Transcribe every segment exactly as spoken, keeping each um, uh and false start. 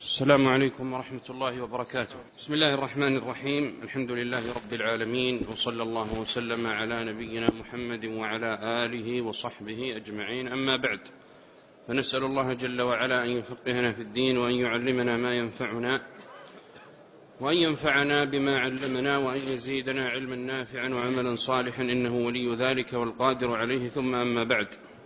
السلام عليكم ورحمة الله وبركاته. بسم الله الرحمن الرحيم. الحمد لله رب العالمين، وصلى الله وسلم على نبينا محمد وعلى آله وصحبه أجمعين، أما بعد، فنسأل الله جل وعلا أن يفقهنا في الدين، وأن يعلمنا ما ينفعنا، وأن ينفعنا بما علمنا، وأن يزيدنا علما نافعا وعملا صالحا، إنه ولي ذلك والقادر عليه. ثم أما بعد،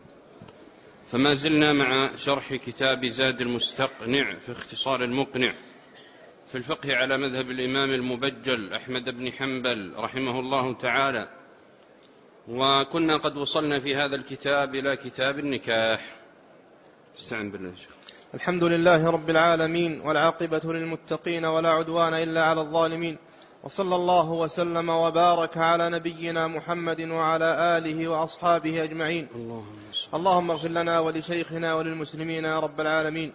فما زلنا مع شرح كتاب زاد المستقنع في اختصار المقنع في الفقه على مذهب الإمام المبجل أحمد بن حنبل رحمه الله تعالى، وكنا قد وصلنا في هذا الكتاب إلى كتاب النكاح. استعن بالله. الحمد لله رب العالمين، والعاقبة للمتقين، ولا عدوان إلا على الظالمين، وصلى الله وسلم وبارك على نبينا محمد وعلى آله وأصحابه أجمعين. اللهم اغفر لنا ولشيخنا وللمسلمين يا رب العالمين.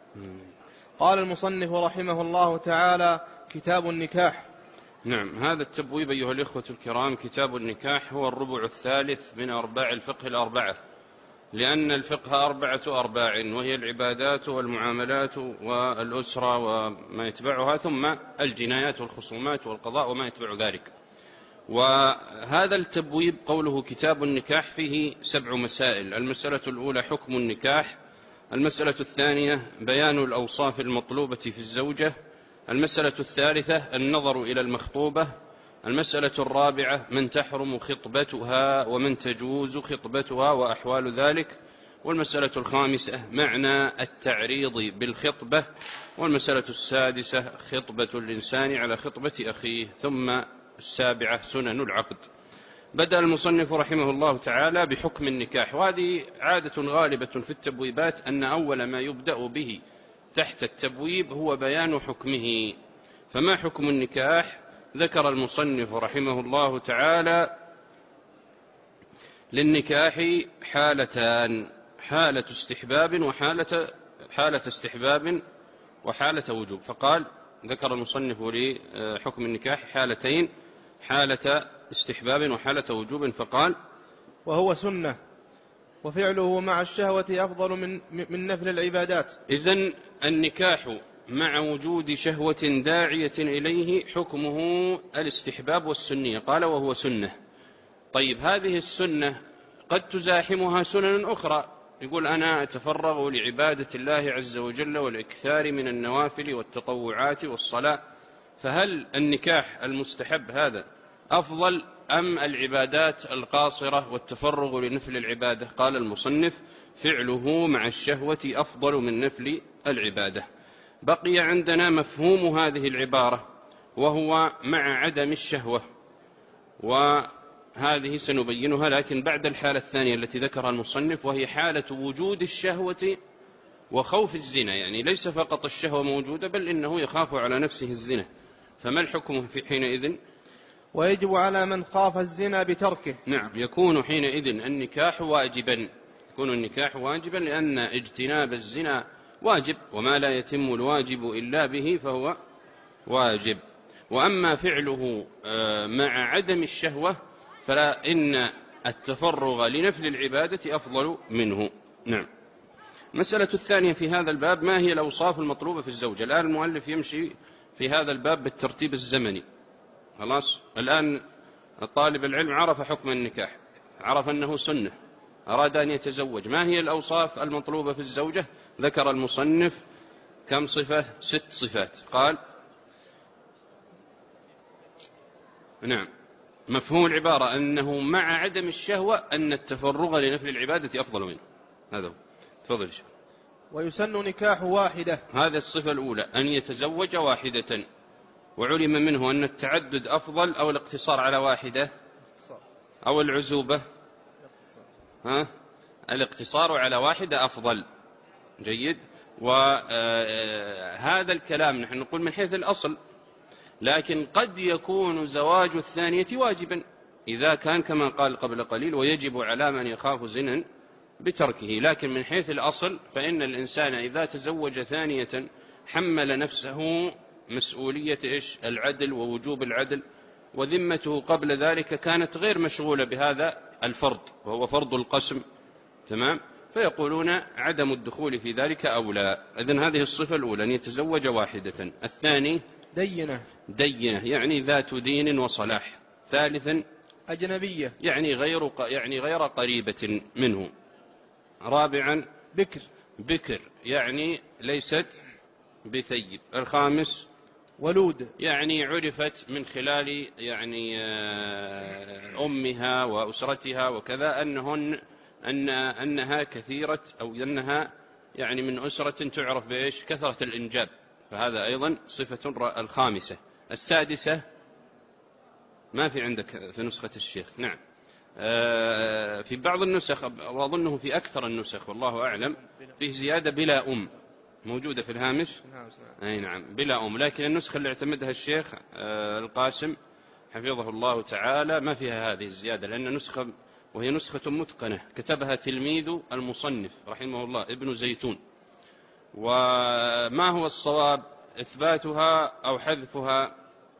قال المصنف رحمه الله تعالى: كتاب النكاح. نعم، هذا التبويب أيها الإخوة الكرام، كتاب النكاح هو الربع الثالث من أرباع الفقه الأربعة، لأن الفقه أربعة أرباع، وهي العبادات والمعاملات والأسرة وما يتبعها، ثم الجنايات والخصومات والقضاء وما يتبع ذلك. وهذا التبويب قوله كتاب النكاح فيه سبع مسائل. المسألة الأولى حكم النكاح، المسألة الثانية بيان الأوصاف المطلوبة في الزوجة، المسألة الثالثة النظر إلى المخطوبة، المسألة الرابعة من تحرم خطبتها ومن تجوز خطبتها وأحوال ذلك، والمسألة الخامسة معنى التعريض بالخطبة، والمسألة السادسة خطبة الإنسان على خطبة أخيه، ثم السابعة سنن العقد. بدأ المصنف رحمه الله تعالى بحكم النكاح، وهذه عادة غالبة في التبويبات أن أول ما يبدأ به تحت التبويب هو بيان حكمه. فما حكم النكاح؟ ذكر المصنف رحمه الله تعالى للنكاح حالتان: حالة استحباب وحالة حالة استحباب وحالة وجوب. فقال ذكر المصنف لحكم النكاح حالتين: حالة استحباب وحالة وجوب. فقال: وهو سنة، وفعله مع الشهوة أفضل من, من نفل العبادات. إذن النكاح مع وجود شهوة داعية إليه حكمه الاستحباب والسنية. قال: وهو سنة. طيب، هذه السنة قد تزاحمها سنن أخرى. يقول: أنا أتفرغ لعبادة الله عز وجل والإكثار من النوافل والتطوعات والصلاة، فهل النكاح المستحب هذا أفضل أم العبادات القاصرة والتفرغ لنفل العبادة؟ قال المصنف: فعله مع الشهوة أفضل من نفل العبادة. بقي عندنا مفهوم هذه العبارة، وهو مع عدم الشهوة، وهذه سنبينها لكن بعد الحالة الثانية التي ذكرها المصنف، وهي حالة وجود الشهوة وخوف الزنا. يعني ليس فقط الشهوة موجودة، بل إنه يخاف على نفسه الزنا. فما الحكم في حينئذ؟ ويجب على من خاف الزنا بتركه. نعم، يكون حينئذ النكاح واجبا، يكون النكاح واجبا، لأن اجتناب الزنا واجب، وما لا يتم الواجب إلا به فهو واجب. وأما فعله مع عدم الشهوة فلا، إن التفرغ لنفل العبادة أفضل منه. نعم. المسألة الثانية في هذا الباب: ما هي الأوصاف المطلوبة في الزوجة؟ الآن المؤلف يمشي في هذا الباب بالترتيب الزمني. خلاص، الآن طالب العلم عرف حكم النكاح، عرف أنه سنة، أراد أن يتزوج. ما هي الأوصاف المطلوبة في الزوجة؟ ذكر المصنف كم صفة؟ ست صفات. قال: نعم، مفهوم العبارة أنه مع عدم الشهوة أن التفرغ لنفل العبادة أفضل منه. هذا هو. تفضل شيخ. ويسن نكاح واحدة. هذا الصفة الأولى، أن يتزوج واحدة. وعلم منه أن التعدد أفضل أو الاقتصار على واحدة أو العزوبة. ها؟ الاقتصار على واحدة أفضل. جيد. وهذا الكلام نحن نقول من حيث الأصل، لكن قد يكون زواج الثانية واجبا إذا كان كما قال قبل قليل: ويجب على من يخاف زنا بتركه. لكن من حيث الأصل فإن الإنسان إذا تزوج ثانية حمل نفسه مسؤولية إيش؟ العدل ووجوب العدل، وذمته قبل ذلك كانت غير مشغولة بهذا الفرض، وهو فرض القسم. تمام؟ فيقولون عدم الدخول في ذلك أولى. إذن هذه الصفة الأولى أن يتزوج واحدة. الثاني دينة دينة يعني ذات دين وصلاح. ثالثا أجنبية يعني غير يعني غير قريبة منه. رابعا بكر بكر يعني ليست بثيب. الخامس ولود يعني عرفت من خلال يعني أمها وأسرتها وكذا أنهن أن أنها كثيرة أو أنها يعني من أسرة تعرف بإيش كثرة الإنجاب، فهذا أيضا صفة الخامسة. السادسة ما في عندك في نسخة الشيخ. نعم في بعض النسخ وأظنه في أكثر النسخ والله أعلم فيه زيادة بلا أم موجودة في الهامش. أي نعم بلا أم، لكن النسخة اللي اعتمدها الشيخ القاسم حفظه الله تعالى ما فيها هذه الزيادة، لأن نسخة وهي نسخة متقنة كتبها تلميذ المصنف رحمه الله ابن زيتون. وما هو الصواب إثباتها أو حذفها؟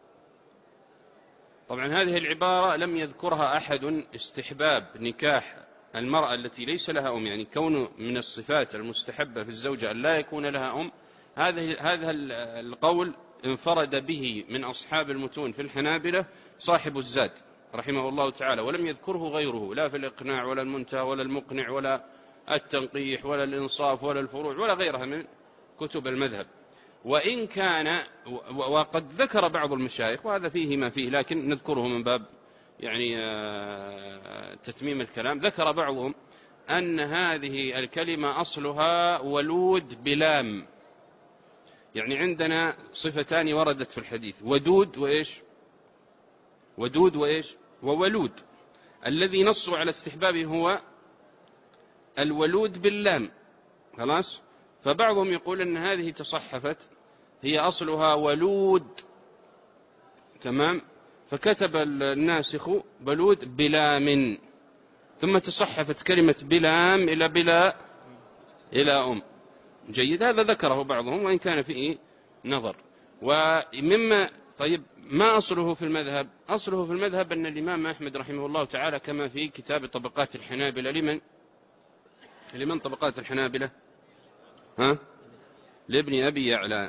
طبعا هذه العبارة لم يذكرها أحد استحباب نكاح المرأة التي ليس لها أم، يعني كون من الصفات المستحبة في الزوجة أن لا يكون لها أم. هذا هذا القول انفرد به من أصحاب المتون في الحنابلة صاحب الزاد رحمه الله تعالى، ولم يذكره غيره لا في الإقناع ولا المنتهى ولا المقنع ولا التنقيح ولا الإنصاف ولا الفروع ولا غيرها من كتب المذهب. وإن كان وقد ذكر بعض المشايخ وهذا فيه ما فيه لكن نذكره من باب يعني تتميم الكلام، ذكر بعضهم أن هذه الكلمة أصلها ولود بلام، يعني عندنا صفتان وردت في الحديث ودود وإيش ودود وإيش وولود. الذي نصوا على استحبابه هو الولود باللام خلاص. فبعضهم يقول أن هذه تصحفت هي أصلها ولود تمام، فكتب الناسخ بلود بلام ثم تصحفت كلمة بلام إلى بلا إلى أم. جيد، هذا ذكره بعضهم وإن كان فيه نظر. ومما طيب ما أصله في المذهب؟ أصله في المذهب أن الإمام أحمد رحمه الله تعالى كما في كتاب طبقات الحنابلة لمن لمن طبقات الحنابلة ها لابن أبي يعلى،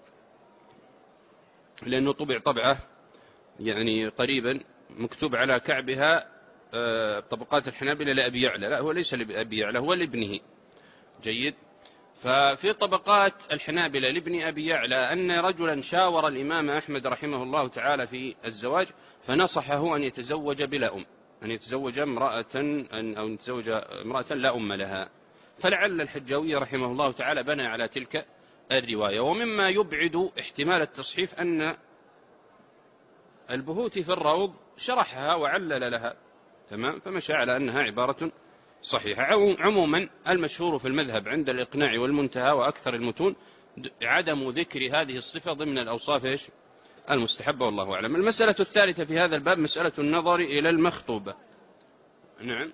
لأنه طبع طبعه يعني قريبا مكتوب على كعبها طبقات الحنابلة لأبي يعلى، لا هو ليس لأبي يعلى هو لابنه. جيد. ففي طبقات الحنابلة لابن أبي يعلى أن رجلا شاور الإمام أحمد رحمه الله تعالى في الزواج فنصحه أن يتزوج بلا أم، أن يتزوج امرأة أو يتزوج امرأة لا أم لها. فلعل الحجاوي رحمه الله تعالى بنى على تلك الرواية. ومما يبعد احتمال التصحيف أن البهوتي في الروض شرحها وعلل لها تمام، فمشى على أنها عبارة صحيحة. عموما المشهور في المذهب عند الإقناع والمنتهى وأكثر المتون عدم ذكر هذه الصفة ضمن الأوصاف إيش المستحبة والله أعلم. المسألة الثالثة في هذا الباب مسألة النظر إلى المخطوبة. نعم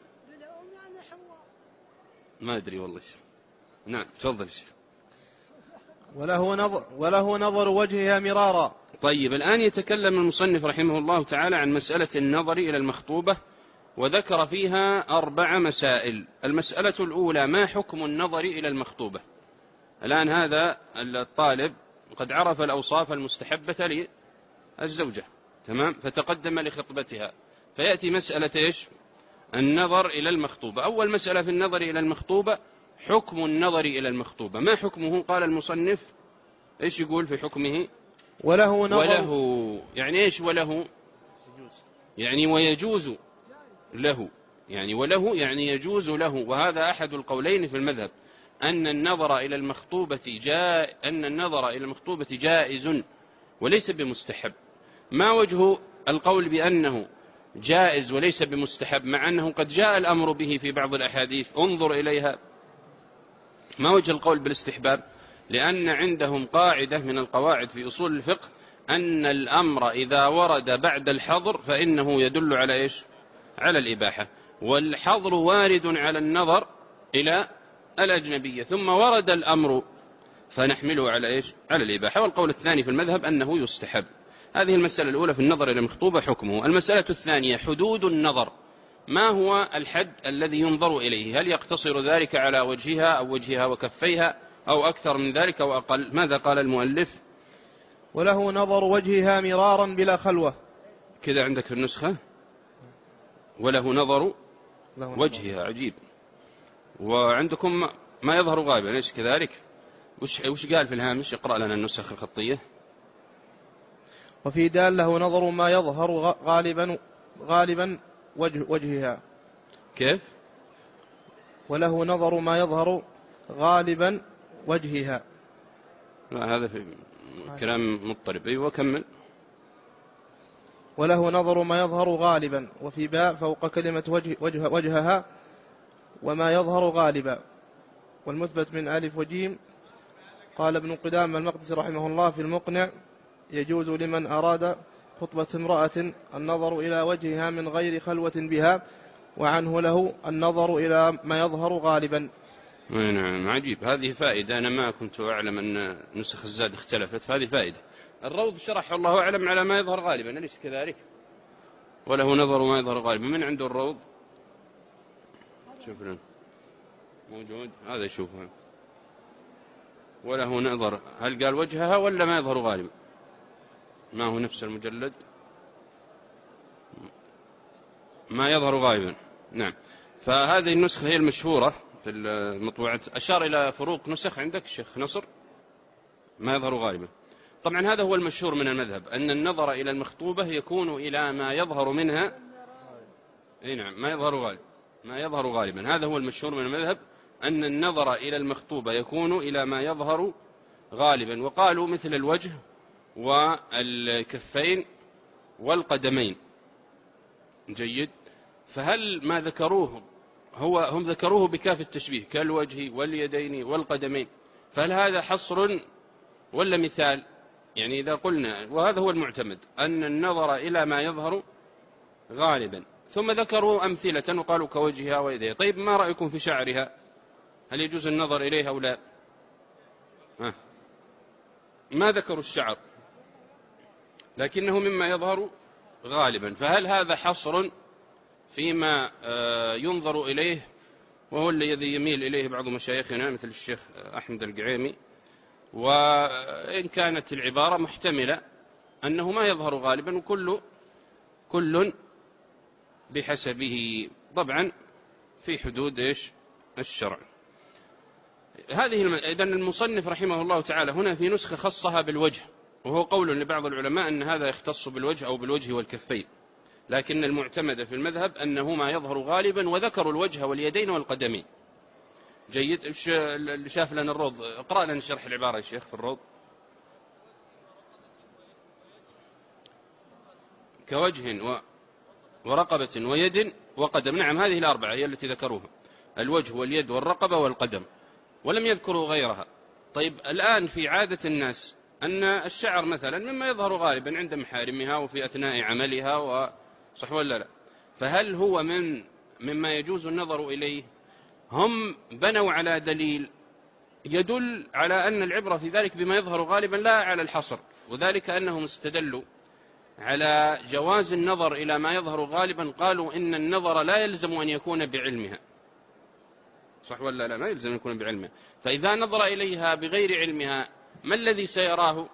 ما أدري والله. نعم تفضل شيخ. وله نظر, وله نظر وجهها مرارا. طيب الآن يتكلم المصنف رحمه الله تعالى عن مسألة النظر إلى المخطوبة وذكر فيها أربع مسائل. المسألة الأولى ما حكم النظر إلى المخطوبة؟ الآن هذا الطالب قد عرف الأوصاف المستحبة للزوجة تمام، فتقدم لخطبتها فيأتي مسألة إيش النظر إلى المخطوبة. أول مسألة في النظر إلى المخطوبة حكم النظر إلى المخطوبة. ما حكمه؟ قال المصنف إيش يقول في حكمه؟ وله نظر وله يعني إيش وله يعني ويجوز له، يعني وله يعني يجوز له. وهذا أحد القولين في المذهب أن النظر إلى المخطوبة جاء أن النظر إلى المخطوبة جائز وليس بمستحب. ما وجه القول بأنه جائز وليس بمستحب مع أنه قد جاء الأمر به في بعض الأحاديث؟ انظر إليها. ما وجه القول بالاستحباب؟ لأن عندهم قاعدة من القواعد في أصول الفقه أن الأمر إذا ورد بعد الحظر فإنه يدل على إيش على الإباحة، والحظر وارد على النظر إلى الأجنبية ثم ورد الأمر فنحمله على إيش على الإباحة. والقول الثاني في المذهب أنه يستحب. هذه المسألة الأولى في النظر إلى المخطوبة حكمه. المسألة الثانية حدود النظر. ما هو الحد الذي ينظر إليه؟ هل يقتصر ذلك على وجهها أو وجهها وكفيها أو أكثر من ذلك أو أقل؟ ماذا قال المؤلف؟ وله نظر وجهها مرارا بلا خلوة. كذا عندك في النسخة وله نظر له وجهها، عجيب. وعندكم ما يظهر غالبا، ليش كذلك؟ وش, وش قال في الهامش؟ اقرأ لنا النسخ الخطية. وفي دال له نظر ما يظهر غالبا غالبا وجه وجهها. كيف؟ وله نظر ما يظهر غالبا وجهها. لا هذا في كلام مضطرب. أيوة كمل. وله نظر ما يظهر غالبا، وفي باء فوق كلمة وجه وجه وجهها وما يظهر غالبا. والمثبت من ألف وجيم قال ابن قدامة المقدسي رحمه الله في المقنع: يجوز لمن أراد خطبة امرأة النظر إلى وجهها من غير خلوة بها، وعنه له النظر إلى ما يظهر غالبا. نعم عجيب. هذه فائدة، أنا ما كنت أعلم أن نسخ الزاد اختلفت، فهذه فائدة. الروض شرح الله أعلم على ما يظهر غالبا، أليس كذلك؟ وله نظر ما يظهر غالبا. من عنده الروض؟ شوف لنا موجود هذا، يشوفها. وله نظر، هل قال وجهها ولا ما يظهر غالبا؟ ما هو نفس المجلد؟ ما يظهر غالبا. نعم. فهذه النسخة هي المشهورة في المطبوعات. أشار إلى فروق نسخ عندك الشيخ نصر. ما يظهر غالبا. طبعا هذا هو المشهور من المذهب، أن النظر إلى المخطوبة يكون إلى ما يظهر منها. أي نعم، ما يظهر غالبا، ما يظهر غالبا. هذا هو المشهور من المذهب، أن النظر إلى المخطوبة يكون إلى ما يظهر غالبا. وقالوا مثل الوجه والكفين والقدمين. جيد. فهل ما ذكروه هو هم ذكروه بكاف التشبيه كالوجه واليدين والقدمين، فهل هذا حصر ولا مثال؟ يعني إذا قلنا، وهذا هو المعتمد، أن النظر إلى ما يظهر غالبا، ثم ذكروا أمثلة وقالوا كوجهها ويديها. طيب ما رأيكم في شعرها؟ هل يجوز النظر إليها أو لا؟ ها. ما ذكروا الشعر لكنه مما يظهر غالبا، فهل هذا حصر فيما ينظر إليه، وهو الذي يميل إليه بعض مشايخنا مثل الشيخ أحمد القعيمي؟ وإن كانت العبارة محتملة أنه ما يظهر غالبا، وكل كل بحسبه، طبعا في حدود إيش الشرع. هذه إذن المصنف رحمه الله تعالى هنا في نسخة خصها بالوجه، وهو قول لبعض العلماء أن هذا يختص بالوجه أو بالوجه والكفين، لكن المعتمد في المذهب أنه ما يظهر غالبا، وذكروا الوجه واليدين والقدمين. جيد. اللي شاف لنا الروض اقرأ لنا شرح العبارة يا شيخ في الروض. كوجه ورقبة ويد وقدم. نعم، هذه الأربعة هي التي ذكروها، الوجه واليد والرقبة والقدم، ولم يذكروا غيرها. طيب الآن في عادة الناس أن الشعر مثلا مما يظهر غالبا عند محارمها وفي أثناء عملها، وصح ولا لا؟ فهل هو من مما يجوز النظر إليه؟ هم بنوا على دليل يدل على أن العبرة في ذلك بما يظهر غالبا لا على الحصر، وذلك أنهم استدلوا على جواز النظر إلى ما يظهر غالبا. قالوا إن النظر لا يلزم أن يكون بعلمها، صح ولا لا؟ ما يلزم أن يكون بعلمها. فإذا نظر إليها بغير علمها ما الذي سيراه؟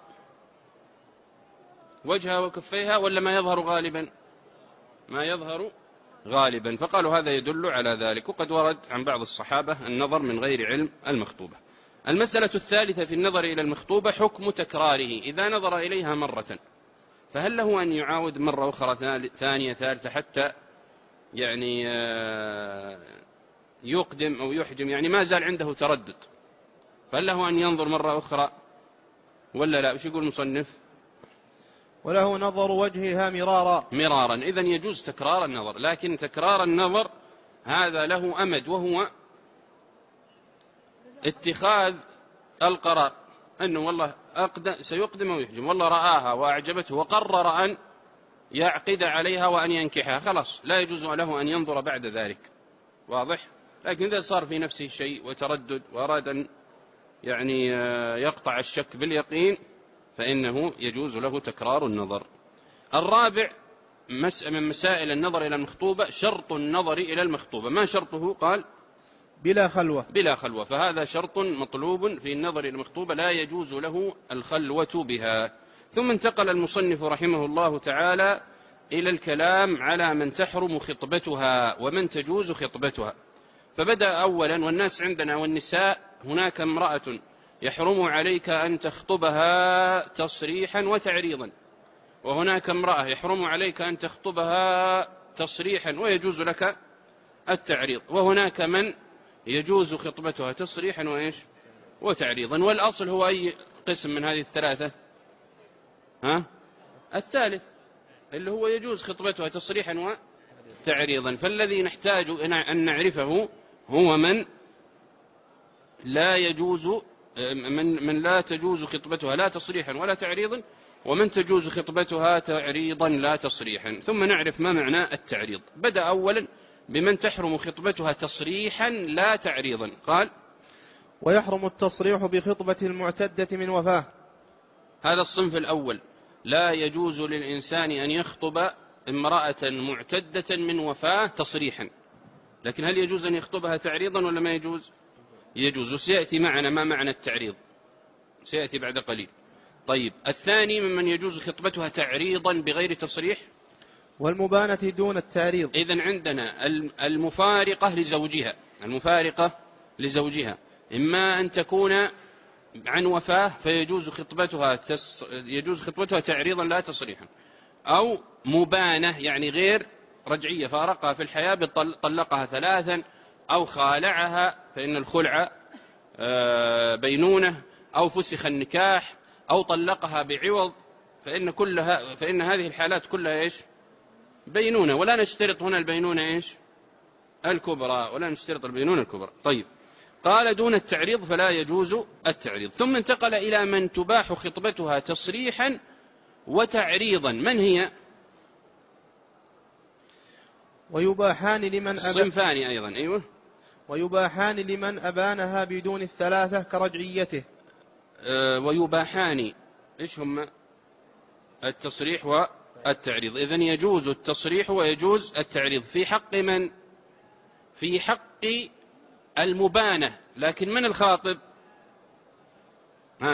وجهها وكفيها ولا ما يظهر غالبا؟ ما يظهر غالبا. فقالوا هذا يدل على ذلك. وقد ورد عن بعض الصحابة النظر من غير علم المخطوبة. المسألة الثالثة في النظر إلى المخطوبة حكم تكراره. إذا نظر إليها مرة فهل له أن يعاود مرة أخرى ثانية ثالثة حتى يعني يقدم أو يحجم، يعني ما زال عنده تردد، فهل له أن ينظر مرة أخرى ولا لا؟ وش يقول المصنف؟ وله نظر وجهها مرارا. مرارا. إذن يجوز تكرار النظر، لكن تكرار النظر هذا له أمد، وهو اتخاذ القرار أنه والله أقدم سيقدم ويحجم، والله رآها وأعجبته وقرر أن يعقد عليها وأن ينكحها، خلاص لا يجوز له أن ينظر بعد ذلك. واضح؟ لكن إذا صار في نفسه شيء وتردد وأراد أن يعني يقطع الشك باليقين فإنه يجوز له تكرار النظر. الرابع من مسائل النظر إلى المخطوبة شرط النظر إلى المخطوبة. ما شرطه؟ قال بلا خلوة. بلا خلوة، فهذا شرط مطلوب في النظر إلى المخطوبة، لا يجوز له الخلوة بها. ثم انتقل المصنف رحمه الله تعالى إلى الكلام على من تحرم خطبتها ومن تجوز خطبتها. فبدأ أولا: والناس عندنا والنساء هناك امرأة يحرم عليك أن تخطبها تصريحا وتعريضا، وهناك امرأة يحرم عليك أن تخطبها تصريحا ويجوز لك التعريض، وهناك من يجوز خطبتها تصريحا وإيش وتعريضا. والأصل هو أي قسم من هذه الثلاثة؟ ها؟ الثالث، اللي هو يجوز خطبتها تصريحا وتعريضا. فالذي نحتاج أن نعرفه هو من لا يجوز من من لا تجوز خطبتها لا تصريحا ولا تعريضا، ومن تجوز خطبتها تعريضا لا تصريحا. ثم نعرف ما معنى التعريض. بدأ أولا بمن تحرم خطبتها تصريحا لا تعريضا. قال: ويحرم التصريح بخطبة المعتدة من وفاة. هذا الصنف الأول، لا يجوز للإنسان أن يخطب امرأة معتدة من وفاة تصريحا. لكن هل يجوز أن يخطبها تعريضا ولا ما يجوز؟ يجوز، وسيأتي معنا ما معنى التعريض، سيأتي بعد قليل. طيب، الثاني ممن يجوز خطبتها تعريضا بغير تصريح، والمبانة دون التعريض. إذن عندنا المفارقة لزوجها، المفارقة لزوجها إما أن تكون عن وفاة فيجوز خطبتها تس يجوز خطبتها تعريضا لا تصريحا، أو مبانة يعني غير رجعية، فارقها في الحياة طلقها ثلاثا، أو خالعها فإن الخلع بينونة، أو فسخ النكاح، أو طلقها بعوض، فإن كلها فإن هذه الحالات كلها إيش؟ بينونة. ولا نشترط هنا البينونة إيش؟ الكبرى، ولا نشترط البينونة الكبرى. طيب، قال: دون التعريض فلا يجوز التعريض. ثم انتقل إلى من تباح خطبتها تصريحا وتعريضا. من هي؟ ويباحان لمن أبان صنفان أيضا. أيوه. ويباحان لمن أبانها بدون الثلاثة كرجعيته. أه ويباحان إيش هم؟ التصريح والتعريض. إذن يجوز التصريح ويجوز التعريض في حق من؟ في حق المبانة. لكن من الخاطب؟ ها؟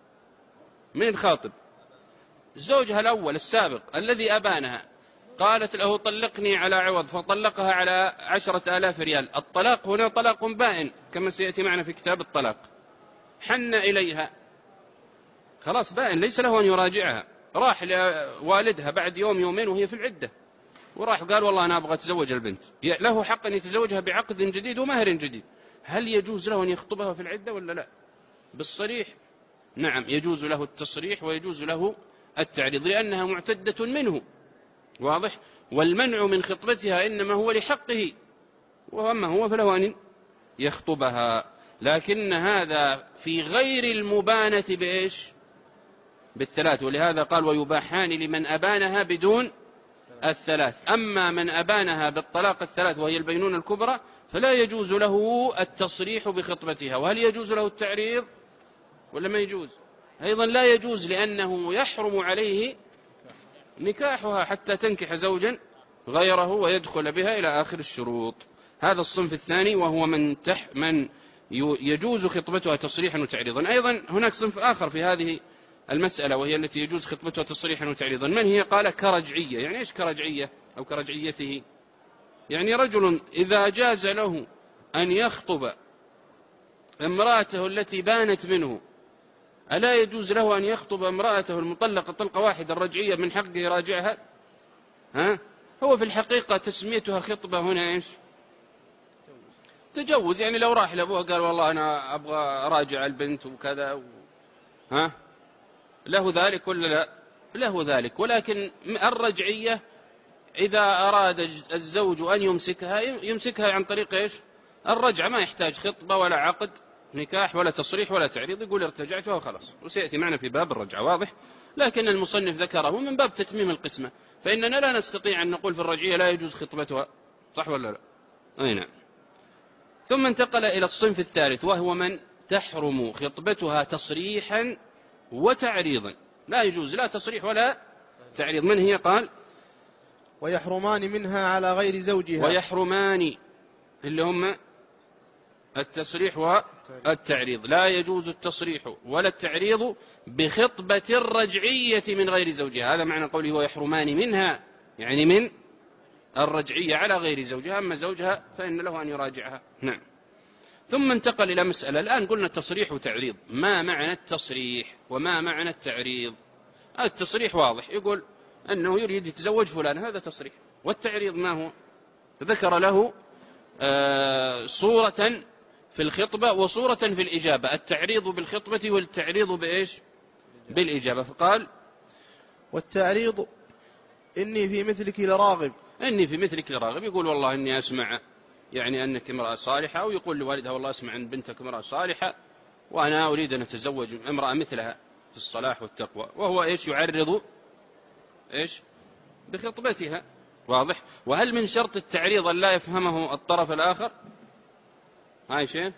من الخاطب؟ زوجها الأول السابق الذي أبانها، قالت له: طلقني على عوض، فطلقها على عشرة آلاف ريال. الطلاق هنا طلاق بائن كما سيأتي معنا في كتاب الطلاق. حن إليها، خلاص بائن، ليس له أن يراجعها. راح لوالدها بعد يوم يومين وهي في العدة، وراح قال: والله أنا أبغى أتزوج البنت. له حق أن يتزوجها بعقد جديد ومهر جديد. هل يجوز له أن يخطبها في العدة ولا لا؟ بالصريح نعم، يجوز له التصريح ويجوز له التعريض، لأنها معتدة منه. واضح؟ والمنع من خطبتها إنما هو لحقه، وأما هو فله أن يخطبها. لكن هذا في غير المبانة بإيش؟ بالثلاث. ولهذا قال: ويباحان لمن أبانها بدون الثلاث. أما من أبانها بالطلاق الثلاث وهي البينونة الكبرى فلا يجوز له التصريح بخطبتها. وهل يجوز له التعريض ولا ما يجوز؟ أيضا لا يجوز، لأنه يحرم عليه نكاحها حتى تنكح زوجا غيره ويدخل بها إلى آخر الشروط. هذا الصنف الثاني، وهو من تح من يجوز خطبتها تصريحا وتعريضا. أيضا هناك صنف آخر في هذه المسألة، وهي التي يجوز خطبتها تصريحا وتعريضا. من هي؟ قال: كرجعية. يعني إيش كرجعية أو كرجعيته؟ يعني رجل إذا جاز له أن يخطب امرأته التي بانت منه، ألا يجوز له أن يخطب امرأته المطلقة طلقة واحدة الرجعية من حقه يراجعها؟ ها؟ هو في الحقيقة تسميتها خطبة هنا إيش؟ تجوز. يعني لو راح لأبوها قال: والله أنا أبغى أراجع البنت وكذا و... ها؟ له ذلك ولا لا؟ له ذلك. ولكن الرجعية إذا أراد الزوج أن يمسكها يمسكها عن طريق إيش؟ الرجعة، ما يحتاج خطبة ولا عقد نكاح ولا تصريح ولا تعريض، يقول ارتجعتها وخلاص، وسيأتي معنا في باب الرجعة. واضح؟ لكن المصنف ذكره من باب تتميم القسمة، فإننا لا نستطيع أن نقول في الرجعية لا يجوز خطبتها، صح ولا لا؟ أي نعم. ثم انتقل إلى الصنف الثالث، وهو من تحرم خطبتها تصريحا وتعريضا. لا يجوز لا تصريح ولا تعريض. من هي؟ قال: ويحرمان منها على غير زوجها. ويحرمان اللي هم التصريح والتعريض، لا يجوز التصريح ولا التعريض بخطبة الرجعية من غير زوجها. هذا معنى قوله ويحرمان منها، يعني من الرجعية على غير زوجها، أما زوجها فإن له أن يراجعها. نعم. ثم انتقل إلى مسألة. الآن قلنا تصريح وتعريض، ما معنى التصريح وما معنى التعريض؟ التصريح واضح، يقول أنه يريد يتزوج فلان، هذا تصريح. والتعريض ما هو؟ ذكر له آه صورة في الخطبة وصورة في الإجابة، التعريض بالخطبة والتعريض بإيش؟ بالإجابة. فقال والتعريض إني في مثلك لراغب، إني في مثلك لراغب، يقول والله إني أسمع يعني أنك امرأة صالحة، أو يقول لوالدها والله أسمع أن بنتك امرأة صالحة وأنا أريد أن أتزوج امرأة مثلها في الصلاح والتقوى، وهو إيش؟ يعرض إيش؟ بخطبتها. واضح. وهل من شرط التعريض أن لا يفهمه الطرف الآخر؟ هاي شيء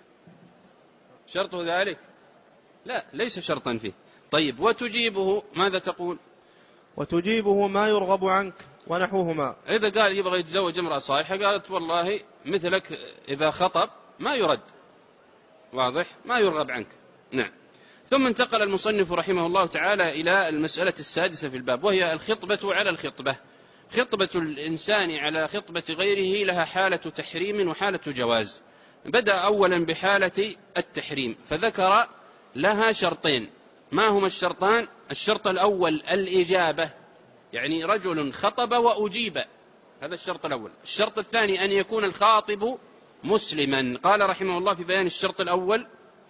شرطه ذلك؟ لا، ليس شرطا فيه. طيب، وتجيبه ماذا تقول؟ وتجيبه ما يرغب عنك ونحوهما. إذا قال يبغى يتزوج امرأة صالحة قالت والله مثلك إذا خطب ما يرد، واضح، ما يرغب عنك. نعم. ثم انتقل المصنف رحمه الله تعالى إلى المسألة السادسة في الباب، وهي الخطبة على الخطبة. خطبة الإنسان على خطبة غيره لها حالة تحريم وحالة جواز. بدأ أولا بحالة التحريم، فذكر لها شرطين. ما هما الشرطان؟ الشرط الأول الإجابة، يعني رجل خطب وأجيب، هذا الشرط الأول. الشرط الثاني أن يكون الخاطب مسلما. قال رحمه الله في بيان الشرط الأول: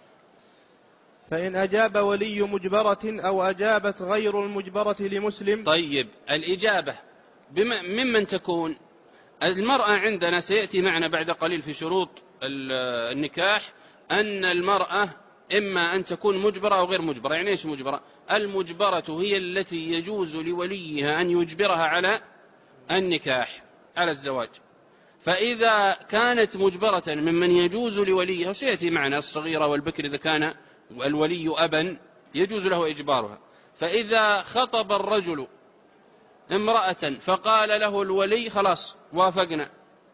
فإن أجاب ولي مجبرة أو أجابت غير المجبرة لمسلم. طيب، الإجابة ممن تكون؟ المرأة عندنا سيأتي معنا بعد قليل في شروط النكاح أن المرأة إما أن تكون مجبرة أو غير مجبرة. يعني إيش مجبرة؟ المجبرة هي التي يجوز لوليها أن يجبرها على النكاح، على الزواج. فإذا كانت مجبرة ممن يجوز لوليها، وسيأتي معنا الصغيرة والبكر إذا كان الولي أبا يجوز له إجبارها. فإذا خطب الرجل امرأة فقال له الولي خلاص وافقنا،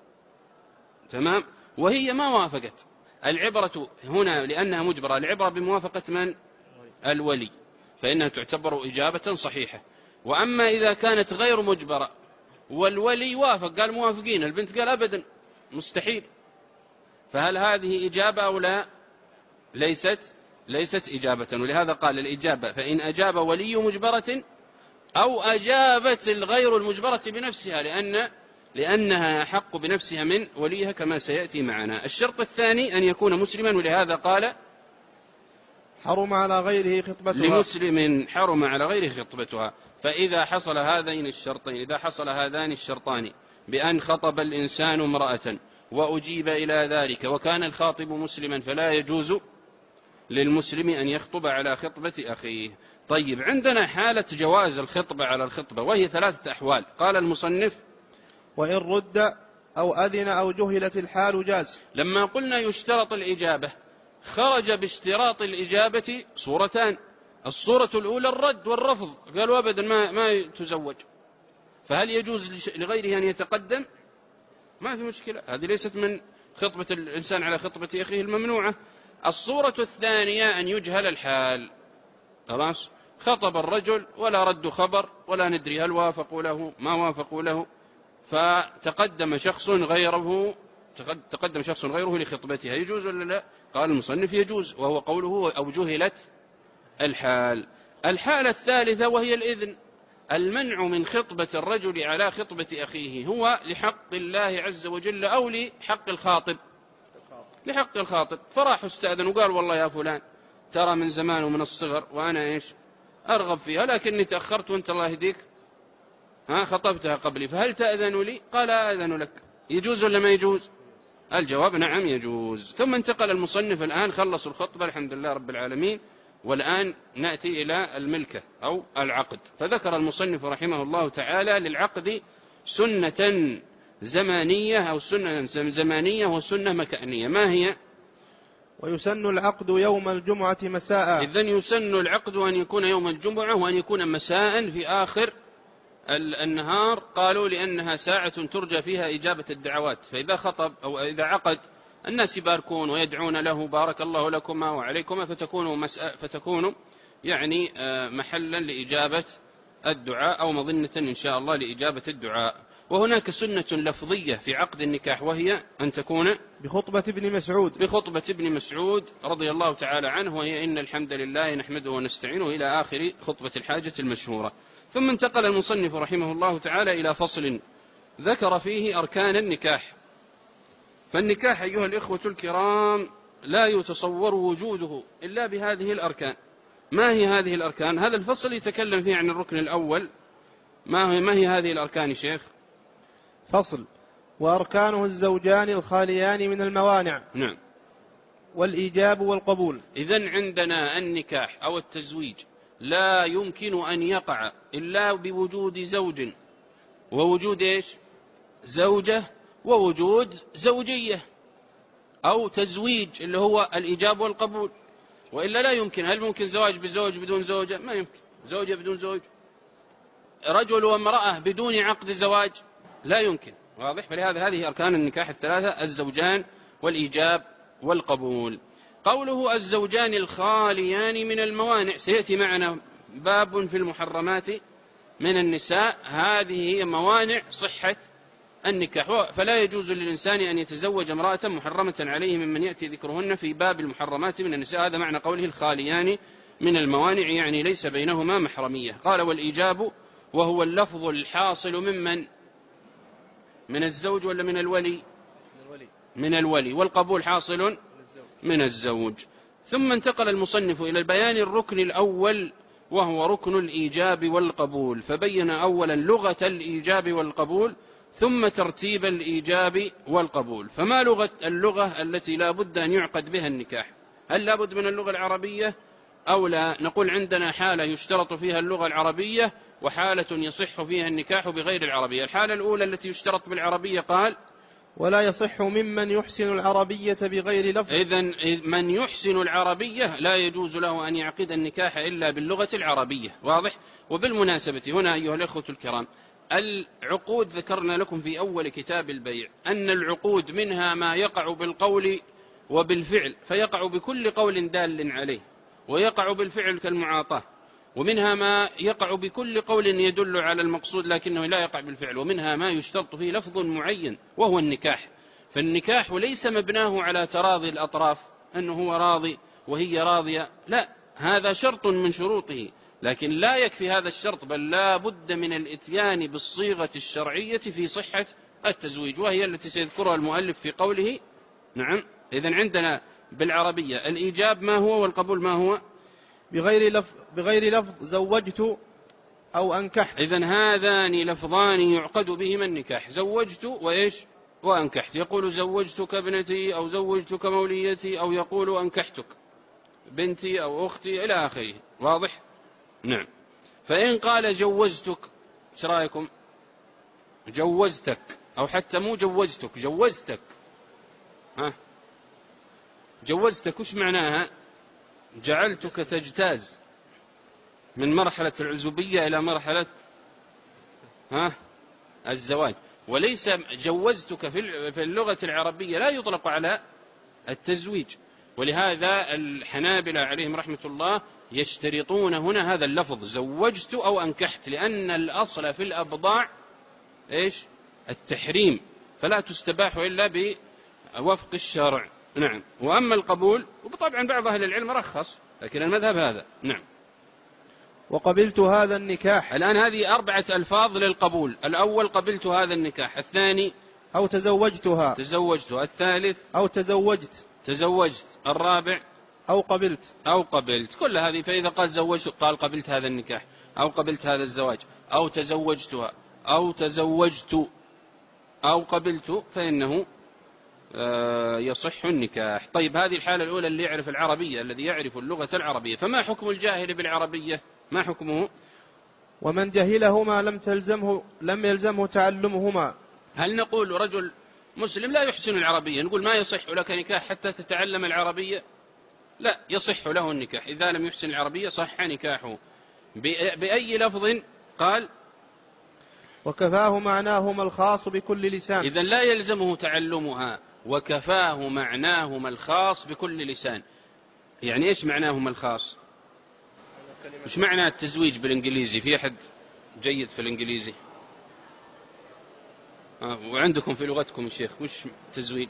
تمام، وهي ما وافقت، العبرة هنا لأنها مجبرة، العبرة بموافقة من؟ الولي، فإنها تعتبر إجابة صحيحة. وأما إذا كانت غير مجبرة والولي وافق، قال موافقين، البنت قال أبدا مستحيل، فهل هذه إجابة أو لا؟ ليست ليست إجابة. ولهذا قال الإجابة فإن أجاب ولي مجبرة أو أجابت الغير المجبرة بنفسها، لأن لأنها حق بنفسها من وليها كما سيأتي معنا. الشرط الثاني أن يكون مسلما، ولهذا قال حرم على غيره خطبتها، لمسلم حرم على غيره خطبتها. فإذا حصل هذين الشرطين، إذا حصل هذان الشرطان بأن خطب الإنسان امرأة وأجيب إلى ذلك وكان الخاطب مسلما، فلا يجوز للمسلم أن يخطب على خطبة أخيه. طيب، عندنا حالة جواز الخطبة على الخطبة، وهي ثلاثة أحوال. قال المصنف: وإن رد أو أذن أو جهلت الحال جاز. لما قلنا يشترط الإجابة، خرج باشتراط الإجابة صورتان. الصورة الأولى الرد والرفض، قالوا أبدا ما, ما تزوج، فهل يجوز لغيره أن يتقدم؟ ما في مشكلة، هذه ليست من خطبة الإنسان على خطبة أخيه الممنوعة. الصورة الثانية أن يجهل الحال، خلاص خطب الرجل ولا رد خبر ولا ندري هل وافقوا له ما وافقوا له، فتقدم شخص غيره تقدم شخص غيره لخطبتها، يجوز ولا لا؟ قال المصنف يجوز، وهو قوله أو جهلت الحال. الحالة الثالثة وهي الإذن، المنع من خطبة الرجل على خطبة أخيه هو لحق الله عز وجل أو لحق الخاطب؟ لحق الخاطب. فراح استأذن وقال والله يا فلان ترى من زمان ومن الصغر وأنا إيش أرغب فيها، لكني تأخرت وأنت الله يهديك ها خطبتها قبلي، فهل تأذن لي؟ قال أذن لك. يجوز ولا ما يجوز؟ الجواب نعم يجوز. ثم انتقل المصنف الآن، خلص الخطبة الحمد لله رب العالمين، والآن نأتي إلى الملكة أو العقد. فذكر المصنف رحمه الله تعالى للعقد سنة زمانية أو سنة زمانية وسنة مكانية. ما هي؟ ويسن العقد يوم الجمعة مساء. إذن يسن العقد أن يكون يوم الجمعة وأن يكون مساء في آخر النهار؟ قالوا لأنها ساعة ترجى فيها إجابة الدعوات، فإذا خطب أو إذا عقد الناس يباركون ويدعون له بارك الله لكما وعليكما، فتكون, فتكون يعني محلا لإجابة الدعاء أو مظنة إن شاء الله لإجابة الدعاء. وهناك سنة لفظية في عقد النكاح، وهي أن تكون بخطبة ابن مسعود بخطبة ابن مسعود رضي الله تعالى عنه، وهي إن الحمد لله نحمده ونستعينه إلى آخر خطبة الحاجة المشهورة. ثم انتقل المصنف رحمه الله تعالى إلى فصل ذكر فيه أركان النكاح. فالنكاح أيها الإخوة الكرام لا يتصور وجوده إلا بهذه الأركان. ما هي هذه الأركان؟ هذا الفصل يتكلم فيه عن الركن الأول. ما هي, ما هي هذه الأركان شيخ؟ فصل: وأركانه الزوجان الخاليان من الموانع. نعم. والإيجاب والقبول. إذن عندنا النكاح أو التزويج لا يمكن أن يقع إلا بوجود زوج ووجود إيش؟ زوجة ووجود زوجية، أو تزويج اللي هو الإيجاب والقبول، وإلا لا يمكن. هل ممكن زواج بزوج بدون زوجة؟ ما يمكن. زوجة بدون زوج، رجل وامرأة بدون عقد زواج، لا يمكن. واضح؟ فلهذا هذه أركان النكاح الثلاثة: الزوجان والإيجاب والقبول. قوله الزوجان الخاليان من الموانع، سيأتي معنا باب في المحرمات من النساء، هذه هي موانع صحة النكاح، فلا يجوز للإنسان أن يتزوج امرأة محرمة عليه ممن يأتي ذكرهن في باب المحرمات من النساء. هذا معنى قوله الخاليان من الموانع، يعني ليس بينهما محرمية. قال: والإيجاب وهو اللفظ الحاصل ممن؟ من الزوج ولا من الولي؟ من الولي. والقبول حاصل من الزوج. ثم انتقل المصنف إلى بيان الركن الأول وهو ركن الإيجاب والقبول، فبين أولا لغة الإيجاب والقبول ثم ترتيب الإيجاب والقبول. فما لغة اللغة التي لا بد أن يعقد بها النكاح؟ هل لا بد من اللغة العربية أو لا؟ نقول عندنا حالة يشترط فيها اللغة العربية وحالة يصح فيها النكاح بغير العربية. الحالة الأولى التي يشترط بالعربية قال: ولا يصح ممن يحسن العربية بغير لفظ. إذن من يحسن العربية لا يجوز له أن يعقد النكاح إلا باللغة العربية. واضح؟ وبالمناسبة هنا أيها الأخوة الكرام، العقود ذكرنا لكم في أول كتاب البيع أن العقود منها ما يقع بالقول وبالفعل، فيقع بكل قول دال عليه، ويقع بالفعل كالمعاطاة، ومنها ما يقع بكل قول يدل على المقصود لكنه لا يقع بالفعل، ومنها ما يشترط فيه لفظ معين وهو النكاح. فالنكاح ليس مبناه على تراضي الأطراف، أنه هو راضي وهي راضية، لا، هذا شرط من شروطه، لكن لا يكفي هذا الشرط، بل لا بد من الإتيان بالصيغة الشرعية في صحة التزويج، وهي التي سيذكرها المؤلف في قوله. نعم. إذن عندنا بالعربية الإيجاب ما هو والقبول ما هو؟ بغير لفظ, بغير لفظ زوجت أو أنكحت. إذن هذان لفظان يعقد بهما النكاح: زوجت وإيش؟ وأنكحت. يقول زوجتك ابنتي أو زوجتك موليتي، أو يقول أنكحتك بنتي أو أختي إلى آخره. واضح؟ نعم. فإن قال جوزتك، ايش رأيكم؟ جوزتك، أو حتى مو جوزتك، جوزتك. ها، جوزتك وش معناها؟ جعلتك تجتاز من مرحلة العزوبية إلى مرحلة ها الزواج. وليس جوزتك في اللغة العربية لا يطلق على التزويج، ولهذا الحنابلة عليهم رحمة الله يشترطون هنا هذا اللفظ زوجت أو أنكحت، لأن الأصل في الأبضاع إيش؟ التحريم، فلا تستباح إلا بوفق الشرع. نعم. وأما القبول، وطبعا بعض أهل العلم رخص، لكن المذهب هذا. نعم. وقبلت هذا النكاح. الآن هذه أربعة ألفاظ للقبول: الأول قبلت هذا النكاح، الثاني أو تزوجتها، تزوجتها، الثالث أو تزوجت، تزوجت، الرابع أو قبلت، أو قبلت. كل هذه، فإذا قال زوجت قال قبلت هذا النكاح، أو قبلت هذا الزواج، أو تزوجتها، أو تزوجت، أو قبلت، فإنه يصح النكاح. طيب، هذه الحالة الأولى اللي يعرف العربية، الذي يعرف اللغة العربية. فما حكم الجاهل بالعربية؟ ما حكمه؟ ومن جهلهما لم تلزمه لم يلزمه تعلمهما. هل نقول رجل مسلم لا يحسن العربية نقول ما يصح لك نكاح حتى تتعلم العربية؟ لا، يصح له النكاح إذا لم يحسن العربية، صح نكاحه. بأي لفظ؟ قال وكفاه معناهما الخاص بكل لسان. إذن لا يلزمه تعلمها، وكفاه معناهما الخاص بكل لسان. يعني إيش معناهما الخاص؟ إيش معنى التزويج بالإنجليزي؟ في أحد جيد في الإنجليزي؟ آه وعندكم في لغتكم يا شيخ وش تزويج؟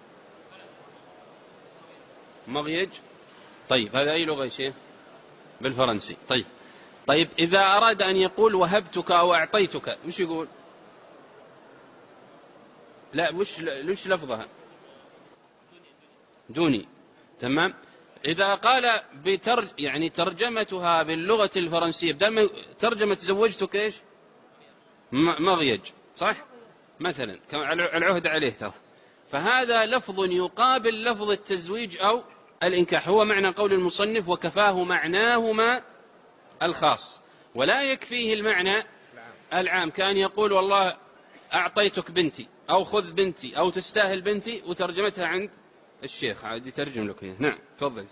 مغيج. طيب هذا أي لغة يا شيخ؟ بالفرنسي. طيب طيب إذا أراد أن يقول وهبتك أو أعطيتك وش يقول؟ لا وش وش لفظها؟ دوني. تمام. إذا قال بترج يعني ترجمتها باللغة الفرنسية بدل ترجمة زوجتك إيش؟ مغيج، صح؟ مثلا العهد عليه ترى. فهذا لفظ يقابل لفظ التزويج أو الإنكاح، هو معنى قول المصنف وكفاه معناهما الخاص، ولا يكفيه المعنى العام. كان يقول والله أعطيتك بنتي أو خذ بنتي أو تستاهل بنتي وترجمتها عند الشيخ عاد يترجم لك. نعم تفضل.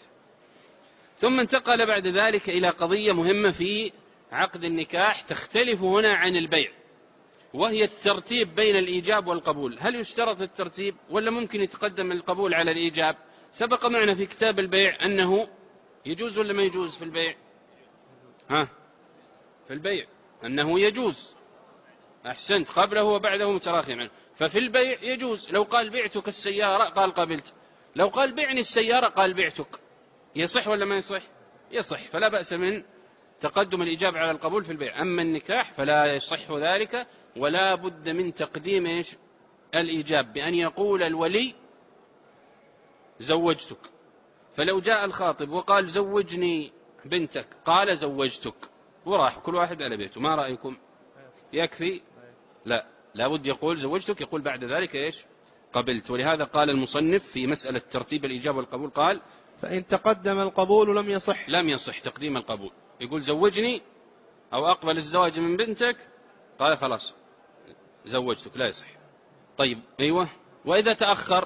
ثم انتقل بعد ذلك إلى قضية مهمة في عقد النكاح تختلف هنا عن البيع، وهي الترتيب بين الإيجاب والقبول. هل يشترط الترتيب ولا ممكن يتقدم القبول على الإيجاب؟ سبق معنا في كتاب البيع أنه يجوز ولا ما يجوز في البيع؟ ها في البيع أنه يجوز. أحسنت، قبله وبعده متراخي عنه. ففي البيع يجوز، لو قال بعتك السيارة قال قبلت، لو قال بعني السيارة قال بعتك. يصح ولا ما يصح؟ يصح، فلا بأس من تقدم الإجابة على القبول في البيع. أما النكاح فلا يصح ذلك، ولا بد من تقديم إيش؟ الإيجاب، بأن يقول الولي زوجتك. فلو جاء الخاطب وقال زوجني بنتك قال زوجتك وراح كل واحد على بيته، ما رأيكم؟ يكفي؟ لا، لابد يقول زوجتك، يقول بعد ذلك إيش؟ قبلت. ولهذا قال المصنف في مسألة ترتيب الإجابة والقبول قال فإن تقدم القبول لم يصح. لم يصح تقديم القبول. يقول زوجني أو أقبل الزواج من بنتك قال خلاص زوجتك، لا يصح. طيب أيوة. وإذا تأخر،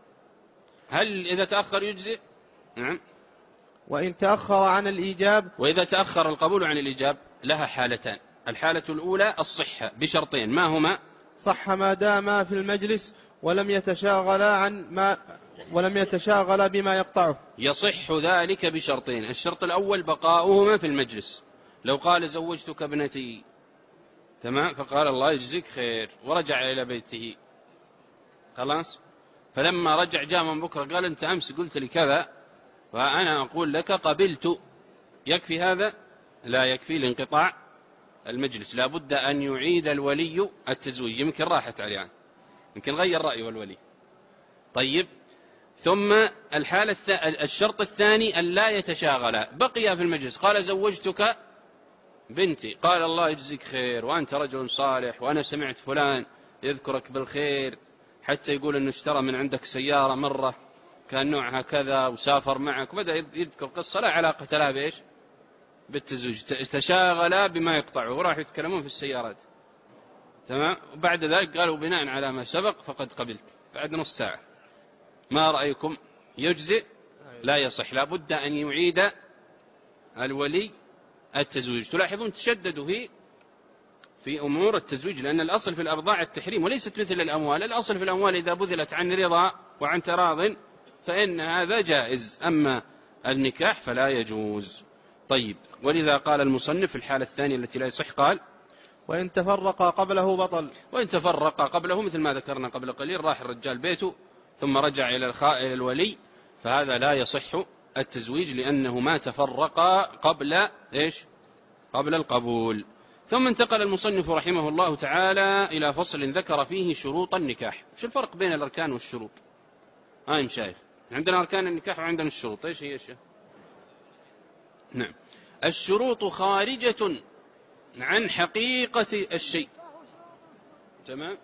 هل إذا تأخر يجزئ؟ نعم. وإن تأخر عن الإيجاب، وإذا تأخر القبول عن الإيجاب لها حالتان. الحالة الأولى الصحة بشرطين، ما هما؟ صح ما داما في المجلس ولم يتشاغلا عن ما ولم يتشاغل بما يقطعه. يصح ذلك بشرطين. الشرط الأول بقاؤهما في المجلس. لو قال زوجتك ابنتي تمام، فقال الله يجزيك خير ورجع إلى بيته خلاص، فلما رجع جاء من بكرة قال أنت أمس قلت لي كذا فأنا أقول لك قبلت، يكفي هذا؟ لا يكفي لانقطاع المجلس، لا بد أن يعيد الولي التزويج. يمكن راحت عليه يعني. يمكن غير رأيه الولي. طيب ثم الحالة الشرط الثاني أن لا يتشاغل، بقي في المجلس قال زوجتك بنتي قال الله يجزيك خير وأنت رجل صالح وأنا سمعت فلان يذكرك بالخير حتى يقول أنه اشترى من عندك سيارة مرة كان نوعها كذا وسافر معك، وبدأ يذكر قصة لا علاقة لها بإيش؟ بالتزويج. تشاغل بما يقطعه وراح يتكلمون في السيارات تمام. وبعد ذلك قالوا بناء على ما سبق فقد قبلت بعد نص ساعة. ما رأيكم؟ يجزئ؟ لا يصح، لا بد أن يعيد الولي التزويج. تلاحظون تشددوا في في أمور التزويج، لأن الأصل في الأبضاع التحريم وليست مثل الأموال. الأصل في الأموال إذا بذلت عن رضا وعن تراض فإن هذا جائز، أما النكاح فلا يجوز. طيب ولذا قال المصنف في الحالة الثانية التي لا يصح قال وإن تفرق قبله بطل. وإن تفرق قبله مثل ما ذكرنا قبل قليل، راح الرجال بيته ثم رجع إلى الخائل الولي، فهذا لا يصح التزويج لأنه ما تفرق قبل إيش؟ قبل القبول. ثم انتقل المصنف رحمه الله تعالى إلى فصل ذكر فيه شروط النكاح. ايش الفرق بين الأركان والشروط؟ هاي مشايخ، عندنا أركان النكاح وعندنا الشروط، ايش هي الشيء؟ نعم. الشروط خارجة عن حقيقة الشيء تمام.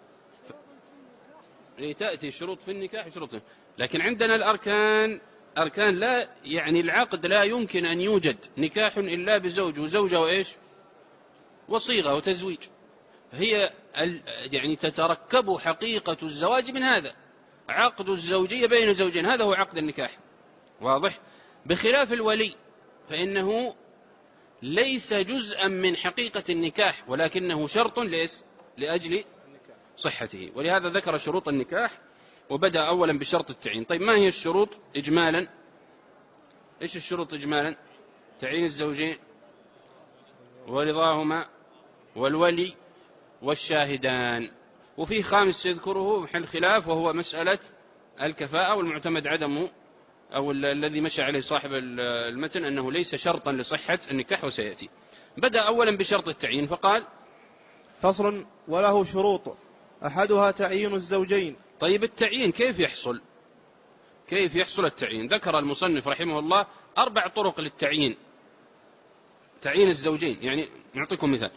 تأتي شروط في النكاح شروط، لكن عندنا الأركان أركان لا يعني العقد لا يمكن أن يوجد نكاح إلا بزوج وزوجة وإيش وصيغة وتزويج. هي يعني تتركب حقيقة الزواج من هذا، عقد الزوجية بين زوجين، هذا هو عقد النكاح، واضح؟ بخلاف الولي فإنه ليس جزءا من حقيقة النكاح ولكنه شرط ليس لأجل صحته. ولهذا ذكر شروط النكاح وبدأ أولا بشرط التعيين. طيب ما هي الشروط إجمالا؟ إيش الشروط إجمالا؟ تعيين الزوجين ورضاهما والولي والشاهدان. وفيه خامس يذكره محل خلاف وهو مسألة الكفاءة، والمعتمد عدمه أو الذي مشى عليه صاحب المتن أنه ليس شرطا لصحة النكاح وسيأتي. بدأ أولا بشرط التعيين فقال فصل وله شروط أحدها تعيين الزوجين. طيب التعيين كيف يحصل؟ كيف يحصل التعيين؟ ذكر المصنف رحمه الله أربع طرق للتعيين، تعيين الزوجين. يعني نعطيكم مثال.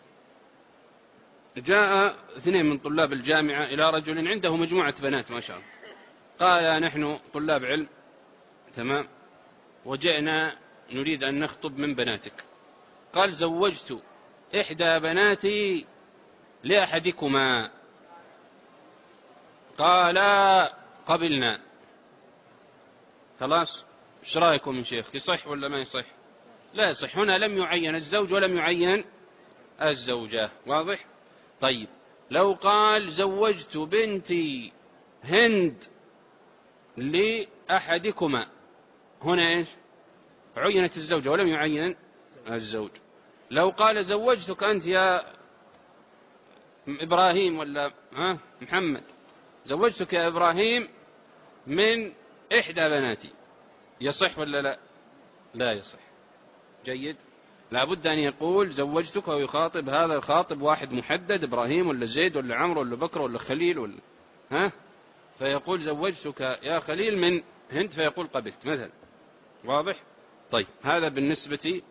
جاء اثنين من طلاب الجامعة إلى رجل عنده مجموعة بنات ما شاء الله، قال نحن طلاب علم تمام وجئنا نريد أن نخطب من بناتك. قال زوجت إحدى بناتي لأحدكما. قال قبلنا. خلاص ايش رايكم يا شيخ؟ يصح ولا ما يصح؟ لا يصح. هنا لم يعين الزوج ولم يعين الزوجة. واضح؟ طيب لو قال زوجت بنتي هند لأحدكما، هنا ايش؟ عينت الزوجة ولم يعين الزوج. لو قال زوجتك أنت يا إبراهيم ولا ها محمد، زوجتك يا إبراهيم من إحدى بناتي، يصح ولا لا؟ لا يصح. جيد. لابد أن يقول زوجتك ويخاطب هذا الخاطب واحد محدد، إبراهيم ولا زيد ولا عمرو ولا بكر ولا خليل ولا ها، فيقول زوجتك يا خليل من هند فيقول قبلت مثلا. واضح؟ طيب هذا بالنسبة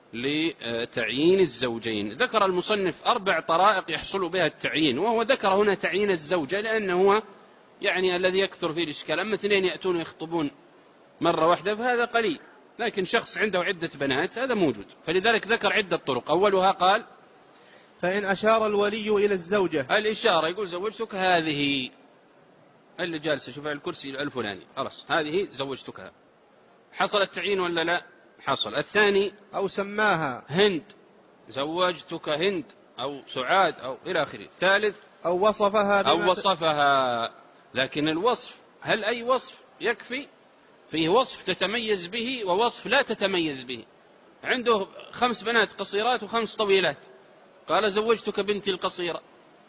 لتعيين الزوجين. ذكر المصنف أربع طرائق يحصل بها التعيين، وهو ذكر هنا تعيين الزوجة لأنه هو يعني الذي يكثر فيه الإشكال. أما اثنين يأتون يخطبون مرة واحدة فهذا قليل، لكن شخص عنده عدة بنات هذا موجود. فلذلك ذكر عدة طرق. أولها قال فإن أشار الولي إلى الزوجة، الإشارة، يقول زوجتك هذه اللي جالسة شوف على الكرسي الفلاني، خلاص هذه زوجتكها. حصل التعيين ولا لا؟ حصل. الثاني أو سماها هند، زوجتك هند أو سعاد أو إلى آخره. الثالث أو وصفها بما أو وصفها. لكن الوصف هل أي وصف يكفي؟ فيه وصف تتميز به ووصف لا تتميز به. عنده خمس بنات قصيرات وخمس طويلات، قال زوجتك بنتي القصيرة،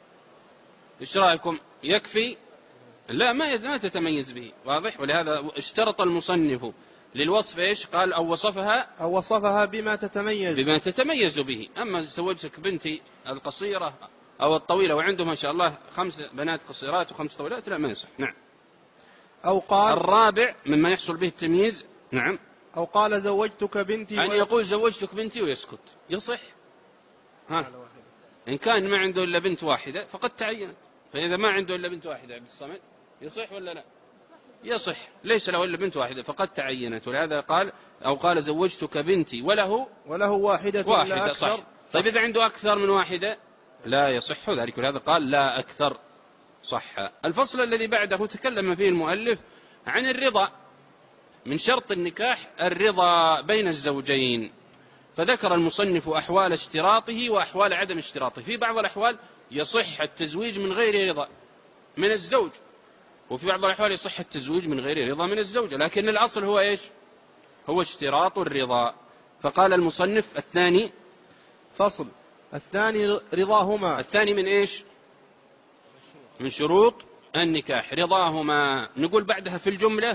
إيش رأيكم؟ يكفي؟ لا، ما تتميز به. واضح؟ ولهذا اشترط المصنف للوصف إيش؟ قال أو وصفها أو وصفها بما تتميز بما تتميز به. أما زوجتك بنتي القصيرة أو الطويلة وعنده ما شاء الله خمس بنات قصيرات وخمس طويلات، لا ما يصح. نعم. أو قال الرابع مما يحصل به التمييز، نعم، أو قال زوجتك بنتي أن يقول زوجتك بنتي ويسكت، يصح؟ ها. إن كان ما عنده إلا بنت واحدة فقد تعينت. فإذا ما عنده إلا بنت واحدة عبد الصمد يصح ولا لا؟ يصح. ليس له إلا بنت واحدة فقد تعينت. ولهذا قال أو قال زوجتك بنتي وله وله واحدة, واحدة لا أكثر. صح. طيب إذا عنده أكثر من واحدة لا يصح ذلك. ولهذا قال لا أكثر، صح. الفصل الذي بعده تكلم فيه المؤلف عن الرضا. من شرط النكاح الرضا بين الزوجين، فذكر المصنف أحوال اشتراطه وأحوال عدم اشتراطه. في بعض الأحوال يصح التزويج من غير رضا من الزوج، وفي بعض الأحوال يصح التزويج من غير رضا من الزوجة، لكن الأصل هو إيش؟ هو اشتراط الرضا. فقال المصنف الثاني فصل الثاني رضاهما. الثاني من إيش؟ من شروط النكاح رضاهما. نقول بعدها في الجملة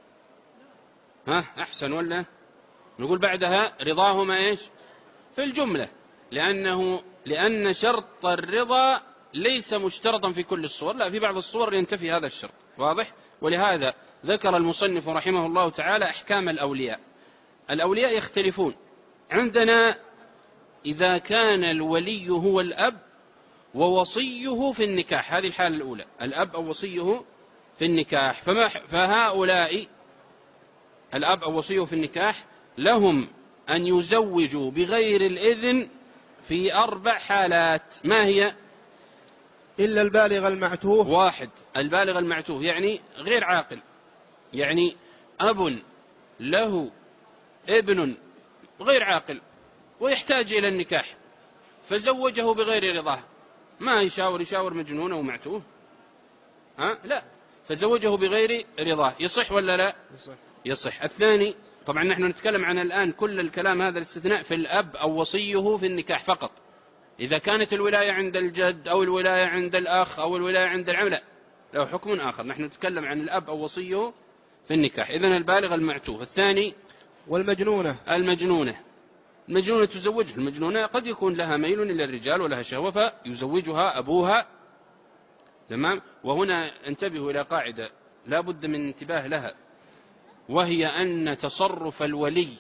ها أحسن ولا نقول بعدها رضاهما إيش في الجملة؟ لأنه لأن شرط الرضا ليس مشترطا في كل الصور، لا، في بعض الصور ينتفي هذا الشرط. واضح؟ ولهذا ذكر المصنف رحمه الله تعالى أحكام الأولياء. الأولياء يختلفون. عندنا إذا كان الولي هو الأب ووصيه في النكاح، هذه الحالة الأولى، الأب أو وصيه في النكاح، فما فهؤلاء الأب أو وصيه في النكاح لهم أن يزوجوا بغير الإذن في أربع حالات. ما هي؟ إلا البالغ المعتوه. واحد، البالغ المعتوه يعني غير عاقل، يعني أب له ابن غير عاقل ويحتاج إلى النكاح فزوجه بغير رضاه، ما يشاور يشاور مجنون أو معتوه، ها لا، فزوجه بغير رضاه، يصح ولا لا؟ يصح. يصح. الثاني، طبعا نحن نتكلم عن الآن كل الكلام هذا الاستثناء في الأب أو وصيه في النكاح فقط. إذا كانت الولاية عند الجد أو الولاية عند الأخ أو الولاية عند العم لا، له حكم آخر. نحن نتكلم عن الأب أو وصيه في النكاح. إذن البالغ المعتوه. الثاني والمجنونة. المجنونة. المجنونة تزوجها. المجنونة قد يكون لها ميل إلى الرجال ولها شهوة فيزوجها أبوها، تمام. وهنا انتبهوا إلى قاعدة لا بد من انتباه لها، وهي أن تصرف الولي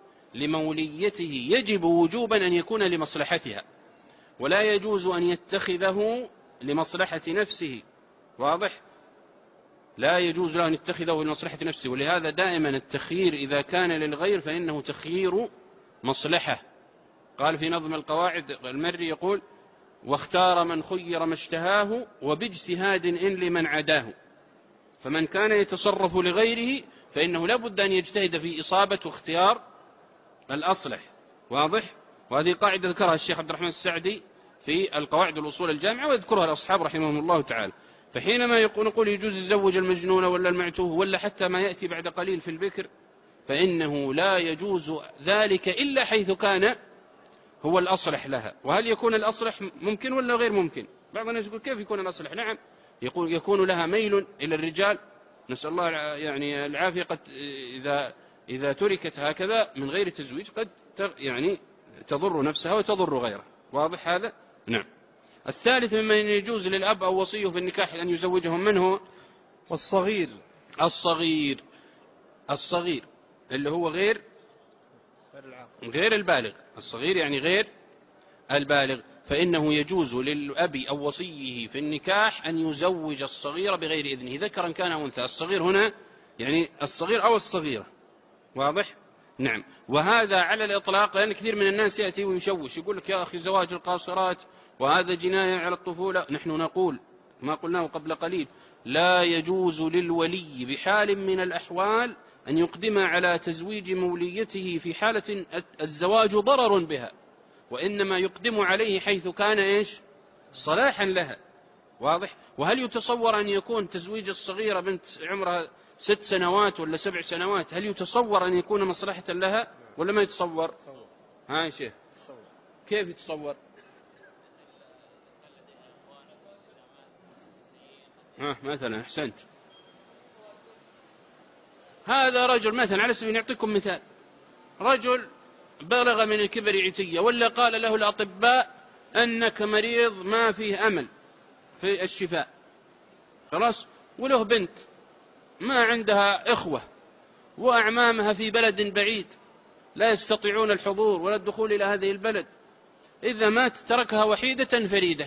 لموليته يجب وجوبا أن يكون لمصلحتها، ولا يجوز أن يتخذه لمصلحة نفسه. واضح؟ لا يجوز له أن يتخذه لمصلحة نفسه. ولهذا دائما التخيير إذا كان للغير فإنه تخيير مصلحة. قال في نظم القواعد المري يقول: واختار من خير ما اشتهاه وباجتهاد إن لمن عداه. فمن كان يتصرف لغيره فإنه لا بد أن يجتهد في إصابة واختيار الأصلح. واضح؟ وهذه قاعدة ذكرها الشيخ عبد الرحمن السعدي في القواعد الأصول الجامعة، ويذكرها الأصحاب رحمهم الله تعالى. فحينما نقول يجوز يزوج المجنون ولا المعتوه ولا حتى ما يأتي بعد قليل في البكر، فإنه لا يجوز ذلك إلا حيث كان هو الأصلح لها. وهل يكون الأصلح ممكن ولا غير ممكن؟ بعض الناس يقول كيف يكون الأصلح؟ نعم، يقول يكون لها ميل إلى الرجال، نسأل الله يعني العافية. قد إذا إذا تركت هكذا من غير تزويج قد يعني تضر نفسها وتضر غيرها. واضح هذا؟ نعم. الثالث ممن يجوز للأب أو وصيه في النكاح أن يزوجهم منه والصغير. الصغير. الصغير اللي هو غير غير البالغ. الصغير يعني غير البالغ. فإنه يجوز للأب أو وصيه في النكاح أن يزوج الصغير بغير إذنه، ذكرا كان أو أنثى. الصغير هنا يعني الصغير أو الصغيرة. واضح؟ نعم. وهذا على الإطلاق، لأن كثير من الناس يأتي ويشوش يقول لك يا أخي زواج القاصرات وهذا جناية على الطفولة. نحن نقول ما قلناه قبل قليل: لا يجوز للولي بحال من الأحوال أن يقدم على تزويج موليته في حالة الزواج ضرر بها، وإنما يقدم عليه حيث كان إيش؟ صلاحا لها. واضح؟ وهل يتصور أن يكون تزويج الصغيرة بنت عمرها ست سنوات ولا سبع سنوات، هل يتصور أن يكون مصلحة لها ولا ما يتصور؟ ها يا شيخ، كيف يتصور؟ ها مثلا أحسنت. هذا رجل مثلا، على سبيل نعطيكم مثال، رجل بلغ من الكبر عتية، ولا قال له الأطباء أنك مريض ما فيه أمل في الشفاء، خلاص، وله بنت ما عندها إخوة وأعمامها في بلد بعيد لا يستطيعون الحضور ولا الدخول إلى هذه البلد، إذا مات تركها وحيدة فريدة،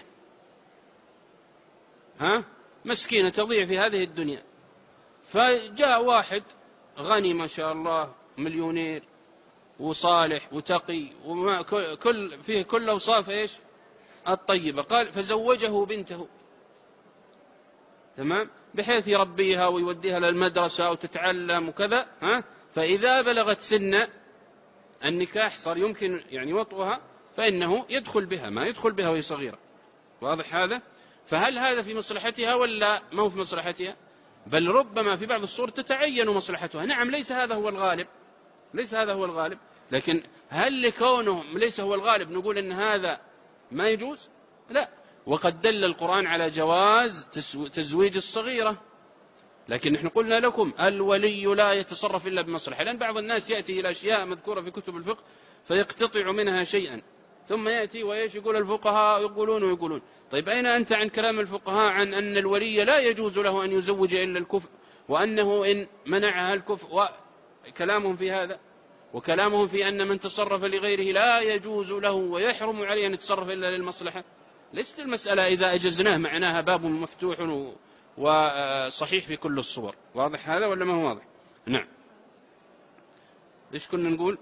ها مسكينة تضيع في هذه الدنيا. فجاء واحد غني ما شاء الله، مليونير وصالح وتقي وما كل فيه كل أوصاف إيش الطيبة، قال فزوجه بنته، تمام، بحيث يربيها ويوديها للمدرسة وتتعلم وكذا، ها فإذا بلغت سن النكاح صار يمكن يعني وطئها، فإنه يدخل بها، ما يدخل بها وهي صغيرة. واضح هذا؟ فهل هذا في مصلحتها ولا ما هو في مصلحتها؟ بل ربما في بعض الصور تتعين مصلحتها. نعم، ليس هذا هو الغالب، ليس هذا هو الغالب، لكن هل لكونه ليس هو الغالب نقول أن هذا ما يجوز؟ لا. وقد دل القرآن على جواز تزويج الصغيرة، لكن نحن قلنا لكم الولي لا يتصرف إلا بمصلحة، لأن بعض الناس يأتي إلى أشياء مذكورة في كتب الفقه فيقتطع منها شيئا، ثم يأتي ويش يقول الفقهاء يقولون ويقولون. طيب أين أنت عن كلام الفقهاء عن أن الولي لا يجوز له أن يزوج إلا الكفء، وأنه إن منعها الكفء، وكلامهم في هذا، وكلامهم في أن من تصرف لغيره لا يجوز له ويحرم عليه أن يتصرف إلا للمصلحة. ليست المسألة إذا أجزناه معناها باب مفتوح وصحيح في كل الصور. واضح هذا ولا ما هو واضح؟ نعم. إيش كنا نقول؟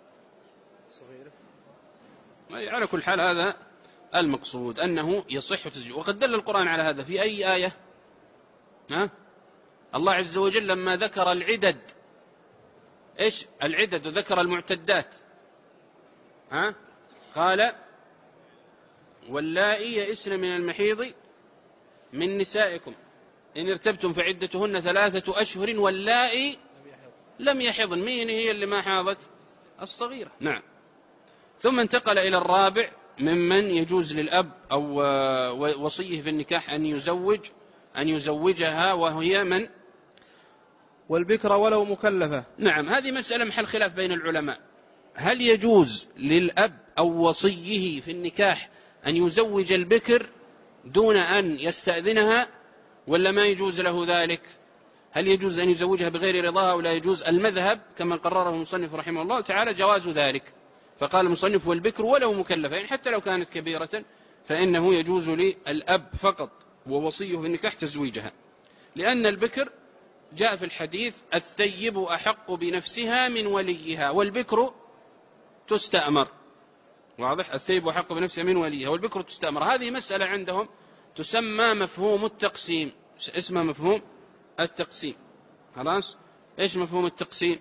على كل حال هذا المقصود، أنه يصح تزويج. وقد دل القرآن على هذا في أي آية؟ ها؟ الله عز وجل لما ذكر العدد، إيش العدد؟ وذكر المعتدات، ها؟ قال واللائي يئسن من المحيض من نسائكم إن ارتبتم فعدتهن ثلاثة أشهر واللائي لم يحضن. مين هي اللي ما حاضت؟ الصغيرة. نعم. ثم انتقل إلى الرابع ممن يجوز للأب أو وصيه في النكاح أن يزوج أن يزوجها، وهي من؟ والبكر ولو مكلفة. نعم، هذه مسألة محل خلاف بين العلماء. هل يجوز للأب أو وصيه في النكاح أن يزوج البكر دون أن يستأذنها ولا ما يجوز له ذلك؟ هل يجوز أن يزوجها بغير رضاها ولا يجوز؟ المذهب كما قرره المصنف رحمه الله تعالى جواز ذلك، فقال المصنف والبكر ولو مكلفة، يعني حتى لو كانت كبيرة فإنه يجوز للأب فقط ووصيه في النكاح تزويجها، لأن البكر جاء في الحديث الثيب أحق بنفسها من وليها والبكر تستأمر. واضح؟ الثيب أحق بنفسها من وليها والبكر تستأمر. هذه مسألة عندهم تسمى مفهوم التقسيم، اسمها مفهوم التقسيم. خلاص؟ إيش مفهوم التقسيم؟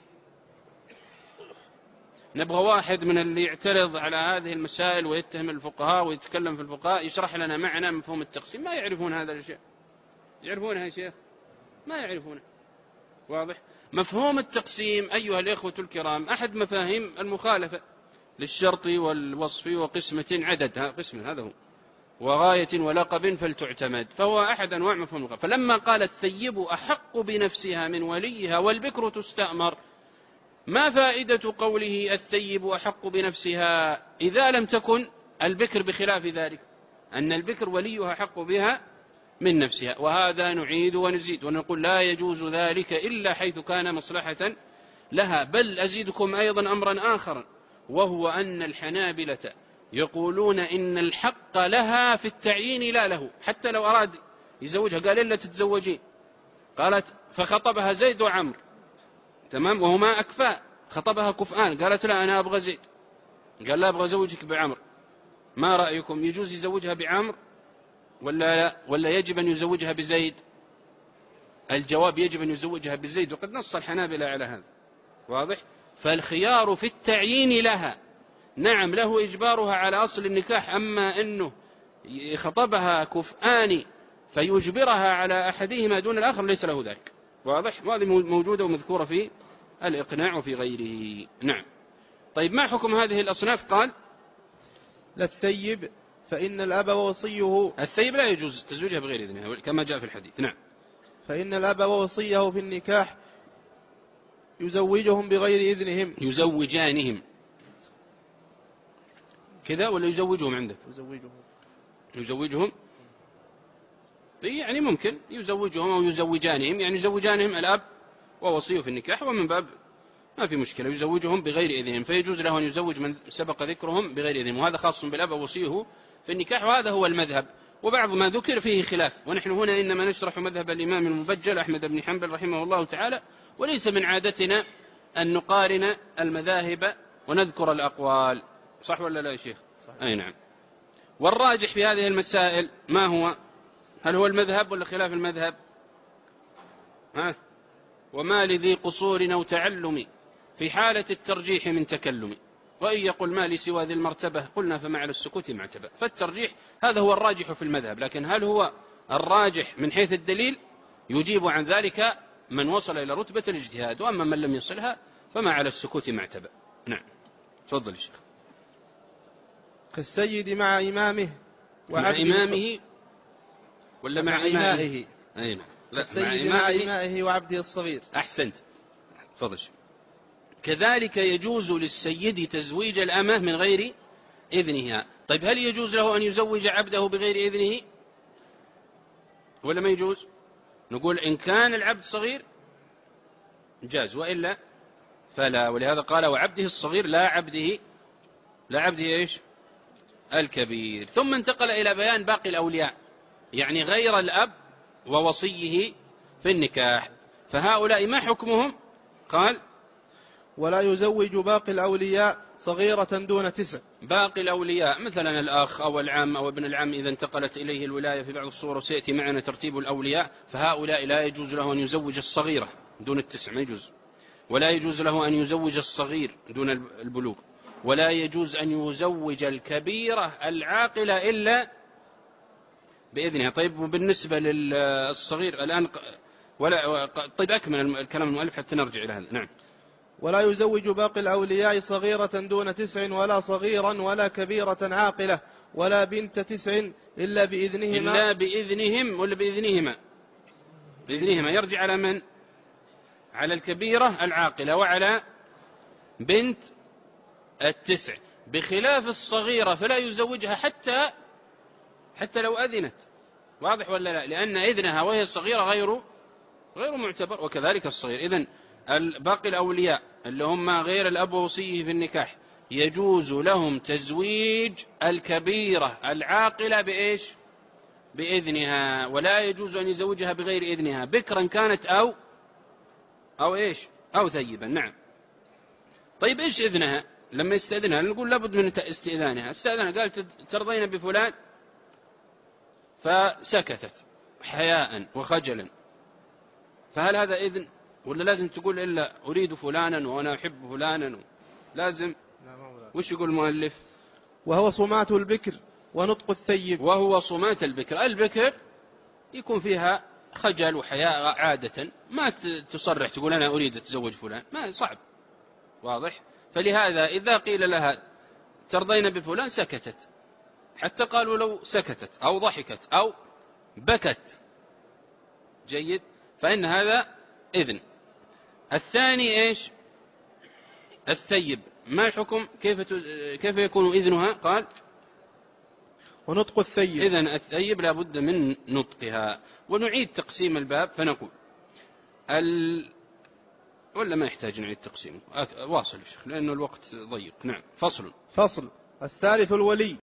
نبغى واحد من اللي يعترض على هذه المسائل ويتهم الفقهاء ويتكلم في الفقهاء يشرح لنا معنى مفهوم التقسيم. ما يعرفون هذا الشيء. يعرفونها يا شيخ؟ ما يعرفونه. واضح؟ مفهوم التقسيم أيها الإخوة الكرام أحد مفاهيم المخالفة للشرط والوصف وقسمة عدد، قسم هذا هو، وغاية ولقب فلتعتمد، فهو أحد أنواع مفهوم المخالفة. فلما قال الثيب أحق بنفسها من وليها والبكر تستأمر، ما فائدة قوله الثيب أحق بنفسها إذا لم تكن البكر بخلاف ذلك، أن البكر وليها حق بها من نفسها؟ وهذا نعيد ونزيد ونقول لا يجوز ذلك إلا حيث كان مصلحة لها. بل أزيدكم أيضا أمرا آخر، وهو أن الحنابلة يقولون إن الحق لها في التعيين لا له، حتى لو أراد يزوجها قال إلا تتزوجين، قالت فخطبها زيد وعمر، تمام، وهما أكفاء، خطبها كفآن، قالت لا أنا أبغى زيد، قال لا أبغى أزوجك بعمر، ما رأيكم؟ يجوز يزوجها بعمر ولا لا؟ ولا يجب أن يزوجها بزيد؟ الجواب يجب أن يزوجها بزيد، وقد نص الحنابلة على هذا. واضح؟ فالخيار في التعيين لها. نعم له إجبارها على أصل النكاح، أما أنه خطبها كفآن فيجبرها على أحدهما دون الآخر ليس له ذلك. واضح؟ وهذه موجودة ومذكورة في الإقناع وفي غيره. نعم. طيب ما حكم هذه الأصناف؟ قال للثيب فإن الأب ووصيه. الثيب لا يجوز تزويجها بغير إذنها كما جاء في الحديث. نعم. فإن الأب ووصيه في النكاح يزوجهم بغير إذنهم. يزوجانهم كذا ولا يزوجهم عندك؟ يزوجهم. يزوجهم يعني ممكن يزوجهم أو يزوجانهم، يعني يزوجانهم الأب ووصيه في النكاح، ومن باب ما في مشكلة يزوجهم بغير إذنهم، فيجوز له أن يزوج من سبق ذكرهم بغير إذنهم، وهذا خاص بالأب ووصيه في النكاح، وهذا هو المذهب. وبعض ما ذكر فيه خلاف، ونحن هنا إنما نشرح مذهب الإمام المبجل أحمد بن حنبل رحمه الله تعالى، وليس من عادتنا أن نقارن المذاهب ونذكر الأقوال. صح ولا لا يا شيخ؟ صح. أي نعم. والراجح في هذه المسائل ما هو؟ هل هو المذهب ولا خلاف المذهب؟ ها؟ وما لذي قصور أو تعلم في حالة الترجيح من تكلم، وإن يقل ما لي سوى ذي المرتبة قلنا فما على السكوت معتبة. فالترجيح هذا هو الراجح في المذهب، لكن هل هو الراجح من حيث الدليل؟ يجيب عن ذلك من وصل إلى رتبة الاجتهاد، وأما من لم يصلها فما على السكوت معتبة. نعم. تفضل الشيخ. كالسيد مع إمامه مع إمامه ولا مع, مع إمائه؟ أي نعم. لا، السيد مع إمائه وعبده الصغير. أحسنت. تفضل. كذلك يجوز للسيد تزويج الأمة من غير إذنها. طيب هل يجوز له أن يزوج عبده بغير إذنه ولا ما يجوز؟ نقول إن كان العبد صغير جاز، وإلا فلا، ولهذا قال وعبده الصغير لا عبده لا عبده إيش؟ الكبير. ثم انتقل إلى بيان باقي الأولياء، يعني غير الأب ووصيه في النكاح، فهؤلاء ما حكمهم؟ قال ولا يزوج باقي الأولياء صغيرة دون تسع. باقي الأولياء مثلا الأخ أو العم أو ابن العم إذا انتقلت إليه الولاية في بعض الصور، وسيأتي معنا ترتيب الأولياء، فهؤلاء لا يجوز له أن يزوج الصغيرة دون التسع، ما يجوز. ولا يجوز له أن يزوج الصغير دون البلوغ، ولا يجوز أن يزوج الكبيرة العاقلة إلا بإذنها. طيب وبالنسبة للصغير الآن ولا طيب أكمل الكلام المؤلف حتى نرجع إلى هذا. نعم. ولا يزوج باقي الأولياء صغيرة دون تسع ولا صغيرا ولا كبيرة عاقلة ولا بنت تسع إلا بإذنهما إلا بإذنهم ولا بإذنهما بإذنهما يرجع على من؟ على الكبيرة العاقلة وعلى بنت التسع، بخلاف الصغيرة فلا يزوجها حتى حتى لو أذنت. واضح ولا لا؟ لأن إذنها وهي الصغيرة غير غير معتبر، وكذلك الصغير. إذن باقي الأولياء اللي هم غير الأب ووصيه في النكاح يجوز لهم تزويج الكبيرة العاقلة بإيش؟ بإذنها، ولا يجوز أن يزوجها بغير إذنها، بكرا كانت أو أو إيش أو ثيبا. نعم. طيب إيش إذنها؟ لما يستأذنها نقول لابد من استئذانها. استأذنها قالت ترضين بفلان فسكتت حياء وخجلا، فهل هذا إذن ولا لازم تقول إلا أريد فلانا وأنا أحب فلانا؟ لازم. وش يقول المؤلف؟ وهو صمات البكر ونطق الثيب. وهو صمات البكر. البكر يكون فيها خجل وحياء عادة، ما تصرح تقول أنا أريد أتزوج فلان، ما صعب. واضح؟ فلهذا إذا قيل لها ترضين بفلان سكتت، حتى قالوا لو سكتت أو ضحكت أو بكت جيد فإن هذا إذن. الثاني إيش؟ الثيب. ما الحكم؟ كيف كيف يكون إذنها؟ قال ونطق الثيب. إذن الثيب لا بد من نطقها. ونعيد تقسيم الباب فنقول ال... ولا ما يحتاج نعيد تقسيمه؟ واصل يا شيخ لأنه الوقت ضيق. نعم. فصل. فصل. الثالث الولي.